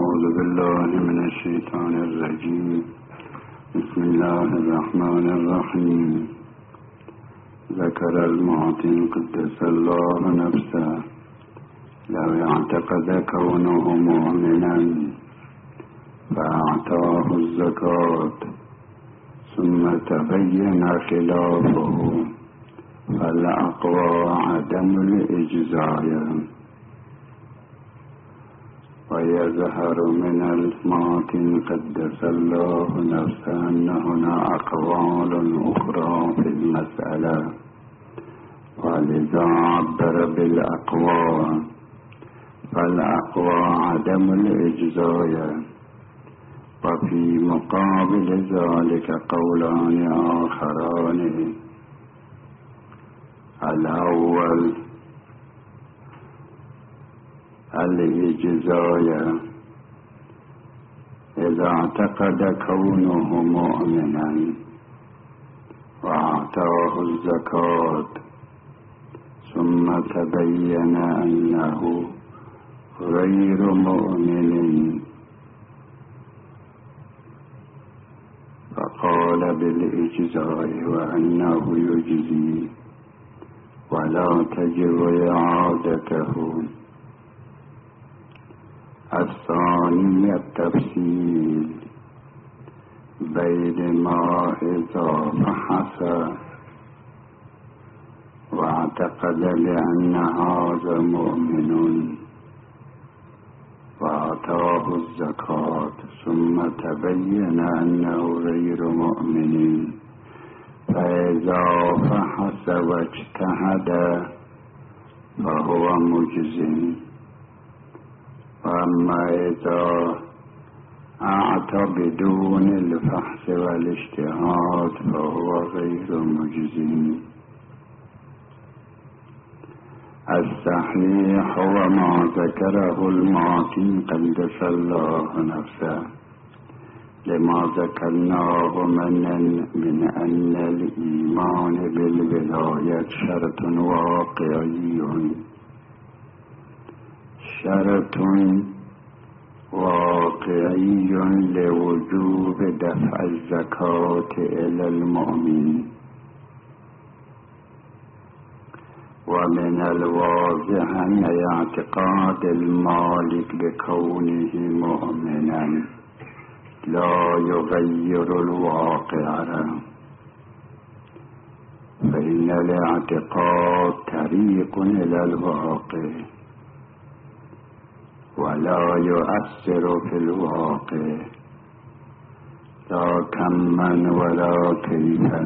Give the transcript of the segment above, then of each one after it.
أعوذ بالله من الشيطان الرجيم. بسم الله الرحمن الرحيم. ذكر المعطي قدس الله نفسه لو اعتقد كونه مؤمنا فأعطاه الزكاة ثم تبين خلافه فالأقوى عدم الإجزاء. ويظهر من المعطي قدس الله نفسه أن هنا أقوال أخرى في المسألة، ولذا عبر بالأقوى، فالأقوى عدم الإجزاء. وفي مقابل ذلك قولان آخران: الأول الإجزاء إذا اعتقد كونه مؤمنا وأعطاه الزكاة ثم تبين أنه غير مؤمن فقال بالإجزاء وأنه يجزي ولا تجب إعادته. الثاني التفصيل بين ما إذا فحص واعتقد بأن هذا مؤمن وأعطاه الزكاة ثم تبين أنه غير مؤمن، فإذا فحص واجتهد فهو مجزٍ. وأما إذا أعطى بدون الفحص والاجتهاد فهو غير مجزٍ. الصحيح هو ما ذكره المعطي قدس الله نفسه لما ذكرناه من أن الإيمان بالولاية شرط واقعي لوجوب دفع الزكاة إلى المؤمن. ومن الواضح أن اعتقاد المالك بكونه مؤمنا لا يغير الواقع، فإن الاعتقاد طريق إلى الواقع ولا يؤثر في الواقع لا كما ولا كيفا.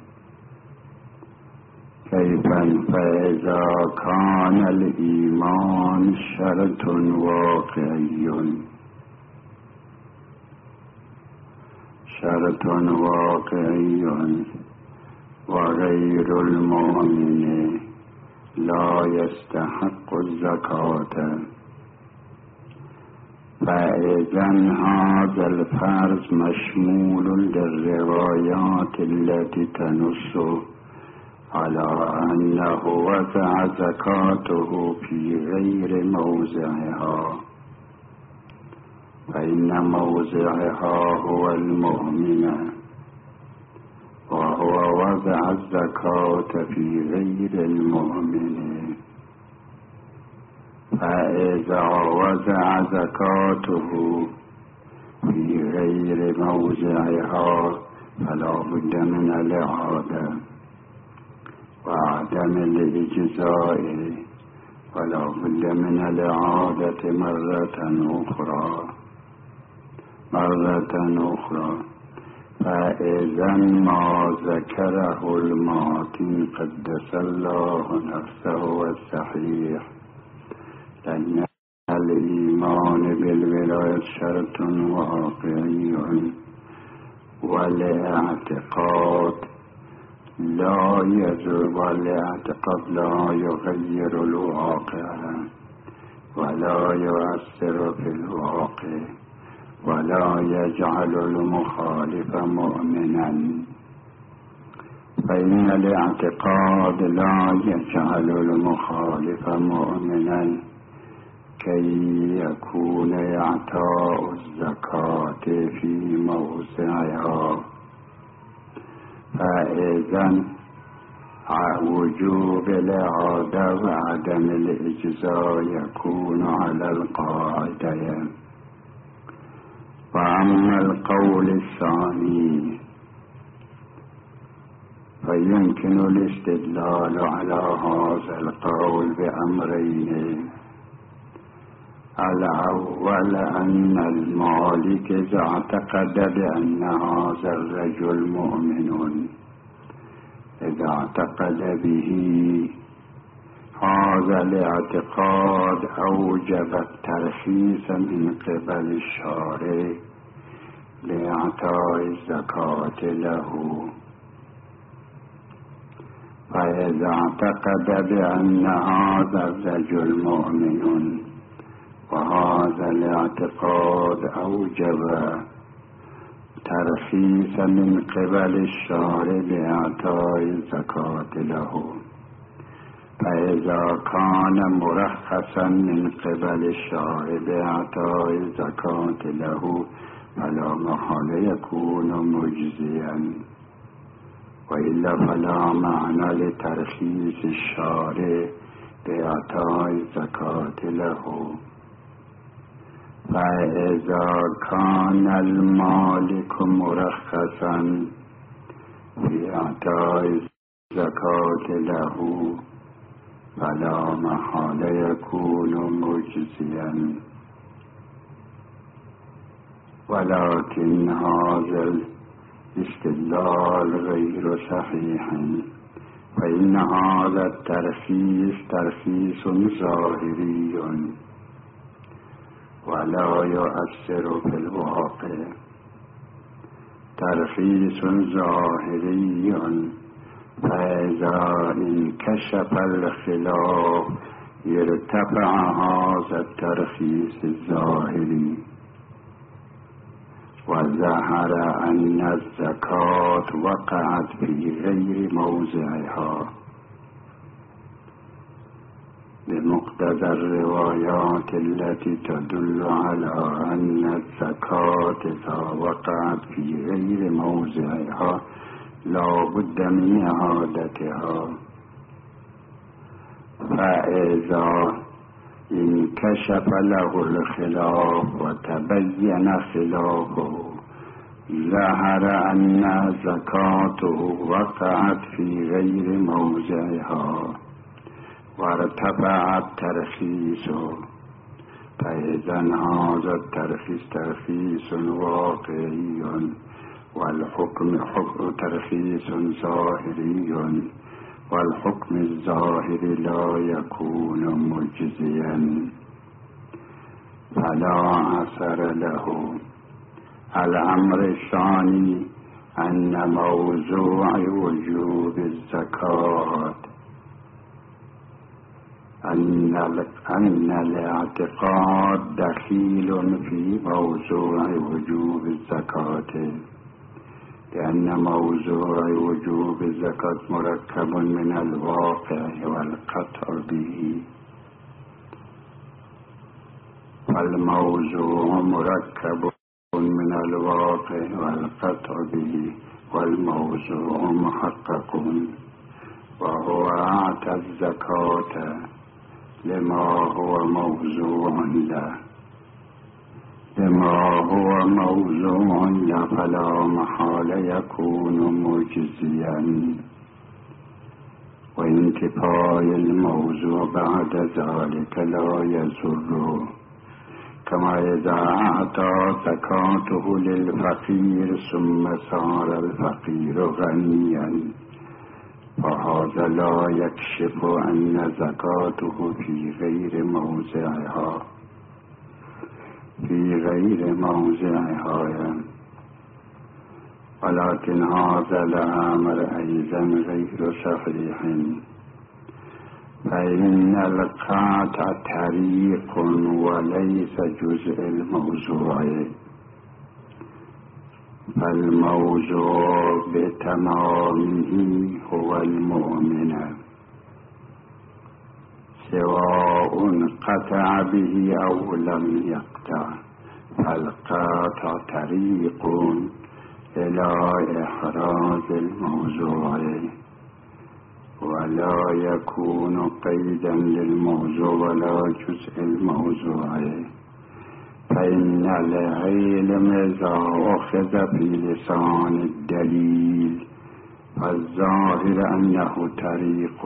فإذا كان الإيمان شرط واقعي وغير المؤمن لا يستحق الزكاة، فإذا هذا الفرض مشمول للروايات التي تنص على أنه وزع زكاته في غير موضعها، فإن موضعها هو المؤمن وهو وزع الزكاة في غير المؤمن. فإذا وزع زكاته في غير موضعها فلا بد من الإعادة وعدم الإجزاء، ولا بد من الإعادة مرة أخرى. فإذا ما ذكره المعطي قدس الله نفسه والصحيح لأن الإيمان بالولاية شرط واقعي والاعتقاد لا يغير الواقع ولا يؤثر في الواقع ولا يجعل المخالف مؤمنا. فإن الاعتقاد لا يجعل المخالف مؤمنا كي يكون إعطاء إعطاء الزكاة في موضعها، فإذن وجوب الإعادة وعدم الإجزاء يكون على القاعدة. وأما القول الثاني فيمكن الاستدلال على هذا القول بأمرين: الأول أن المالك إذا اعتقد بأن هذا الرجل مؤمن، إذا اعتقد به هذا الاعتقاد أوجب الترخيص من قبل الشارع لإعطاء الزكاة له. فإذا اعتقد بأن هذا الرجل مؤمن وهذا الاعتقاد أوجب ترخيص من قبل الشارع لإعطاء الزكاة له، فإذا كان مرخصا من قبل الشارع بإعطاء الزكاة له فلا محالة يكون مجزيا، وإلا فلا معنى لترخيص الشارع بإعطاء الزكاة له. فإذا كان المالك مرخصا في إعطاء الزكاة له فلا محالة يكون مجزيا، ولكن هذا الاستدلال غير صحيح، فإن هذا الترخيص ترخيص ظاهري ولا يؤثر في الواقع، ترخيص ظاهري، فإذا انكشف الخلاف ارتفع هذا الترخيص الظاهري وظهر أن الزكاة وقعت في غير موضعها بمقتضى الروايات التي تدل على أن الزكاة إذا وقعت في غير موضعها لا بد من إعادتها. فإذا انكشف له الخلاف وتبين خلافه ظهر أن زكاته وقعت في غير موضعها وارتفع الترخيص، فإذا هذا الترخيص ترخيص واقعي والحكم ترخيص ظاهري، والحكم الظاهر لا يكون مجزيا فلا أثر له. الأمر الثاني أن موضوع وجوب الزكاة أن الاعتقاد دخيل في موضوع وجوب الزكاة، لأن موضوع وجوب الزكاة مركب من الواقع والقطع به، والموضوع مركب من الواقع والقطع به، والموضوع محقق، وهو أعطى الزكاة لما هو موضوع له، فلا محالة يكون مجزيا، وانتفاء الموضوع بعد ذلك لا يضر، كما إذا أعطى زكاته للفقير ثم صار الفقير غنيا فهذا لا يكشف أن زكاته في غير موضعها ولكن هذا الأمر أيضا غير صحيح، فإن القطع طريق وليس جزء الموضوع، فالموضوع بتمامه هو المؤمن سواء قطع به أو لم يقطع، القاطع طريق إلى إحراز الموضوع، ولا يكون قيدا للموضوع ولا جزء الموضوع، فإن العلم إذا أخذ في لسان الدليل فالظاهر أنه طريق،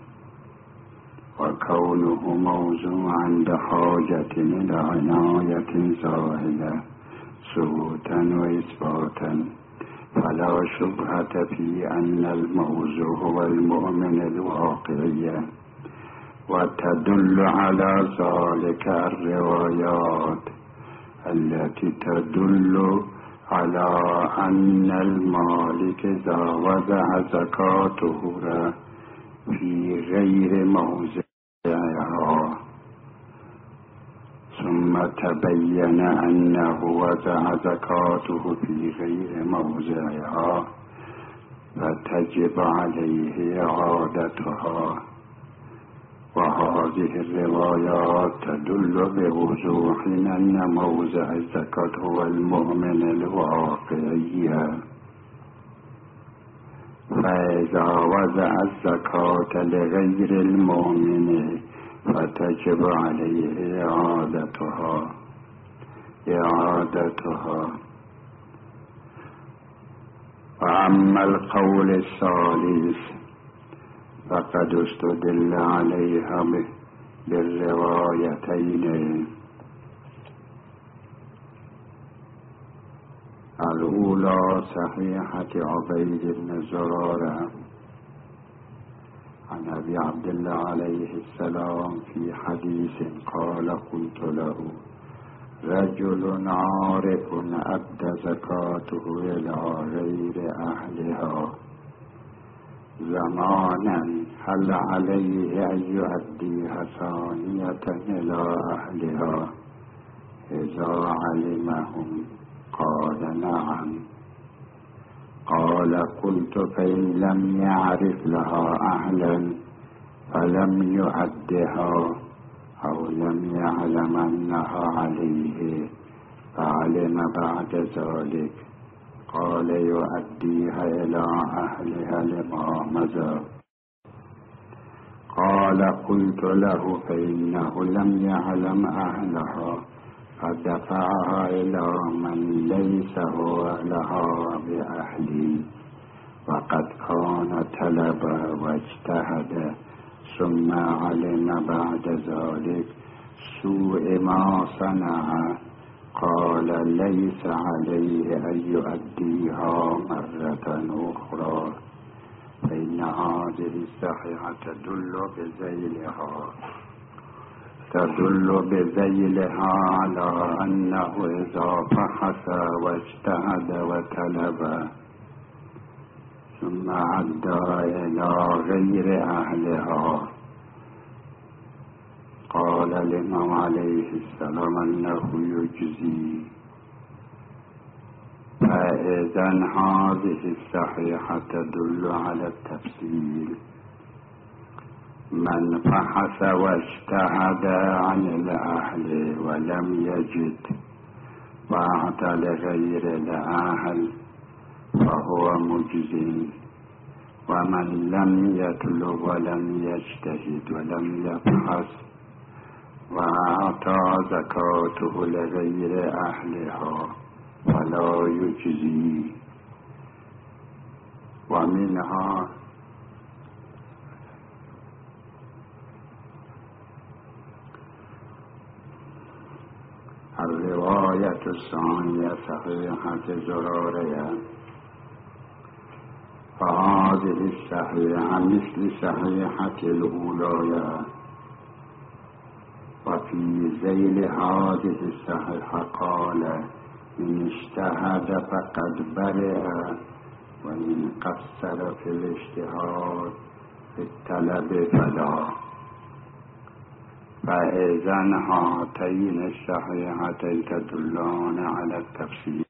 وكونه موضوعا بحاجة إلى عناية زاهدة ثبوتا وإثباتا، فلا شبهة في أن الموضوع هو المؤمن الواقعي، وتدل على ذلك الروايات التي تدل على أن المالك إذا وضع زكاته في غير موضعها ثم تبين أنه وضع زكاته في غير موضعها فتجب عليه إعادتها. وهذه الروايات تدل بوضوح أن موضع الزكاة هو المؤمن الواقعي، فإذا وضع الزكاة لغير المؤمن فتجب عليه إعادتها. وأما القول الثالث فقد استدل عليها بالروايتين، الأولى صحيحة عبيد بن زرارة عن أبي عبد الله عليه السلام في حديث قال: قلت له: رجل عارف أدى زكاته إلى غير أهلها زمانا، هل عليه أن يؤديها ثانية إلى أهلها إذا علمهم؟ قال: نعم. قال: قلت: فإن لم يعرف لها أهلا فلم يؤدها أو لم يعلم أنها عليه فعلم بعد ذلك؟ قال: يؤديها إلى أهلها لما مضى. قال: قلت له: فإنه لم يعلم أهلها فدفعها إلى من ليس هو لها بأهل، وقد كان طلب واجتهد ثم علم بعد ذلك سوء ما صنع. قال: ليس عليه أن يؤديها مرة أخرى، فإن هذه الصحيحة تدل بذيلها على أنه إذا فحص واجتهد وطلب ثم عدى إلى غير أهلها قال الإمام عليه السلام أنه يجزي. فإذا هذه الصحيحة تدل على التفصيل: من فحص واجتهد عن الأهل ولم يجد وأعطى لغير الأهل فهو مجزي، ومن لم يطلب ولم يجتهد ولم يفحص وأعطى زكاته لغير أهلها فلا يجزي. ومنها الرواية الثانية صحيحة زرارة، فهذه الصحيحة مثل صحيحة الأولى. وفي ذيل هذه الصحيحة قال: من اجتهد فقد برئ، ومن قصر في الاجتهاد في الطلب فلا. فإذا هاتين الصحيحتين تدلان على التفصيل،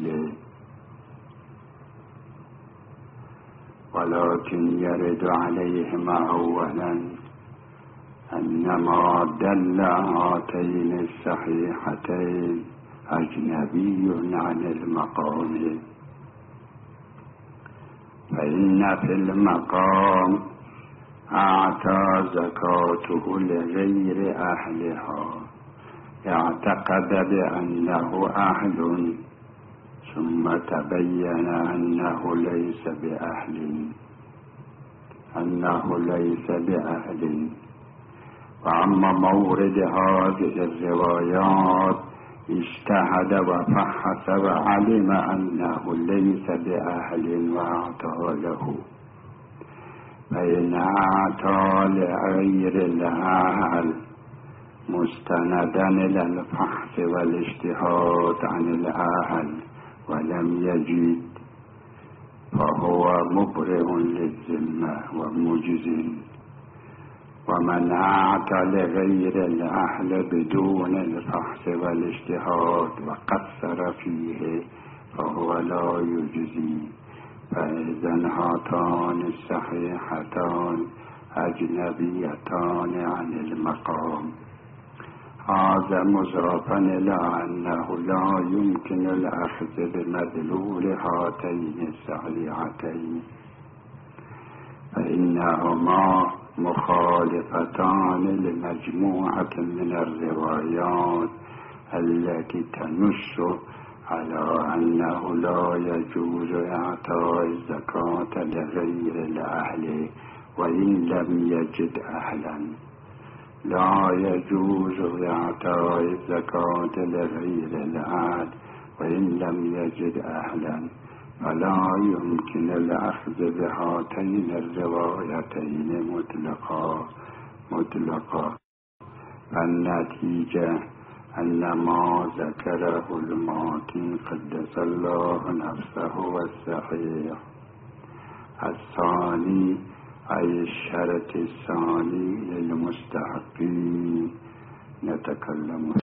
ولكن يرد عليهما أولا أن ما دل هاتين الصحيحتين أجنبي عن المقام، فإن في المقام أعطى زكاته لغير أهلها، اعتقد بأنه أهل ثم تبين أنه ليس بأهل. وأما مورد هذه الروايات اجتهد وفحص وعلم أنه ليس بأهل وأعطى له، فإن أعطى لغير الأهل مستندا إلى الفحص والاجتهاد عن الأهل ولم يجد، فهو مبرئ للذمة ومجز. ومن أعطى لغير الأهل بدون الفحص والاجتهاد وقصر فيه فهو لا يجزي. فإذا هاتان الصحيحتان أجنبيتان عن المقام. هذا مضافا إلى أنه لا يمكن الأخذ بمدلول هاتين الصحيحتين، فإنهما مخالفتان لمجموعة من الروايات التي تنص على أنه لا يجوز إعطاء الزكاة لغير الأهل وإن لم يجد أهلا. لا يجوز إعطاء الزكاة لغير الأهل وإن لم يجد أهلا، فلا يمكن الأخذ بهاتين الروايتين مطلقا. النتيجة أن ما ذكره الماتن قدس الله نفسه والصحيح الثاني، أي الشرط الثاني للمستحقين، نتكلم